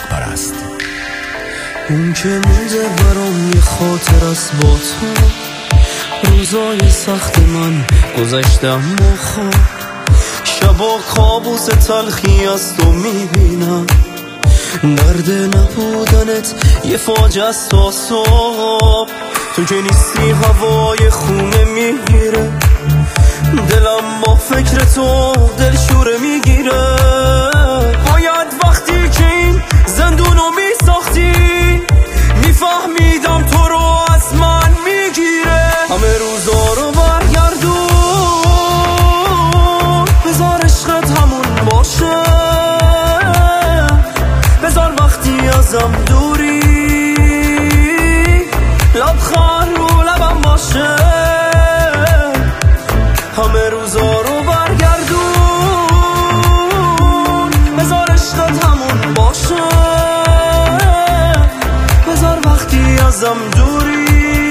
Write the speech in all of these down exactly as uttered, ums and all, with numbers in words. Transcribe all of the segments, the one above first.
پرست. اون که مونده برام یه خاطر است با تو، روزای سخت من گذشتم و خواب، شبا کابوس تلخی از تو میبینم، درد نبودنت یه فاجعه است تا صبح، تو که نیستی هوای خونه میگیره، دلم با فکر تو دلشوره میگیره، باید وقتی که این زندونو میساختی میفهمیدم تو رو از من میگیره، همه روزا رو برگردون، بذار عشقت همون باشه، بذار وقتی ازم دوری لبخند رو لبم باشه، همه روزا رو برگردون، بذار عشقت همون باشه، بذار وقتی ازم دوری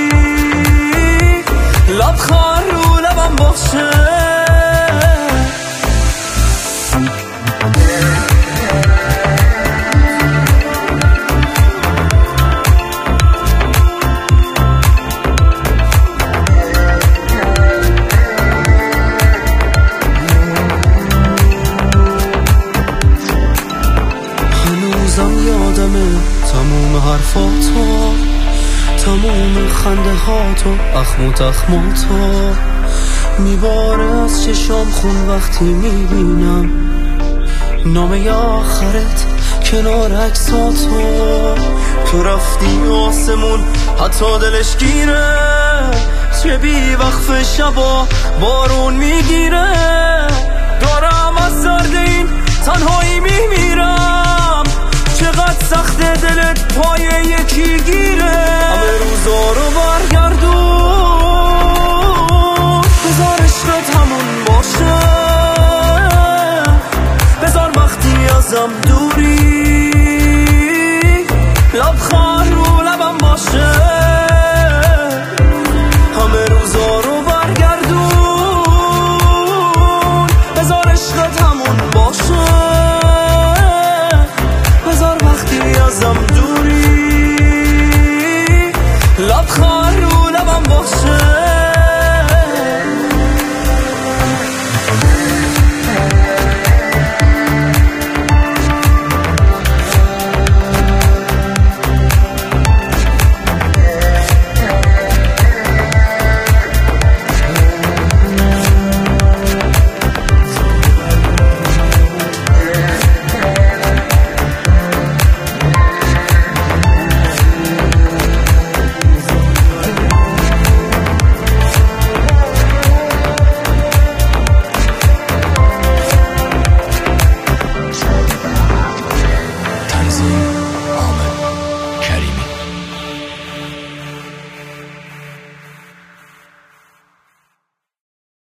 لبخند رو لبم باشه. هنوزم یادمه تموم حرفاتو، تموم خنده هاتو، اخم و تخماتو، میباره از چشام خون وقتی میبینم نامه آخرت کنار عکساتو، تو رفتی آسمون حتی دلش گیره، توی بی وقف شبا بارون میگیره، دارم از سرد این تنهایی میمیرم، چقدر سخت دلت پای یکی گیره، همه روزا رو برگردون، بذار عشقت همون باشه، بذار وقتی ازم دوری لبخند رو لبم باشه، همه روزا رو برگردون، بذار عشقت همون باشه، بذار وقتی ازم دوری لبخند رو لبم باشه.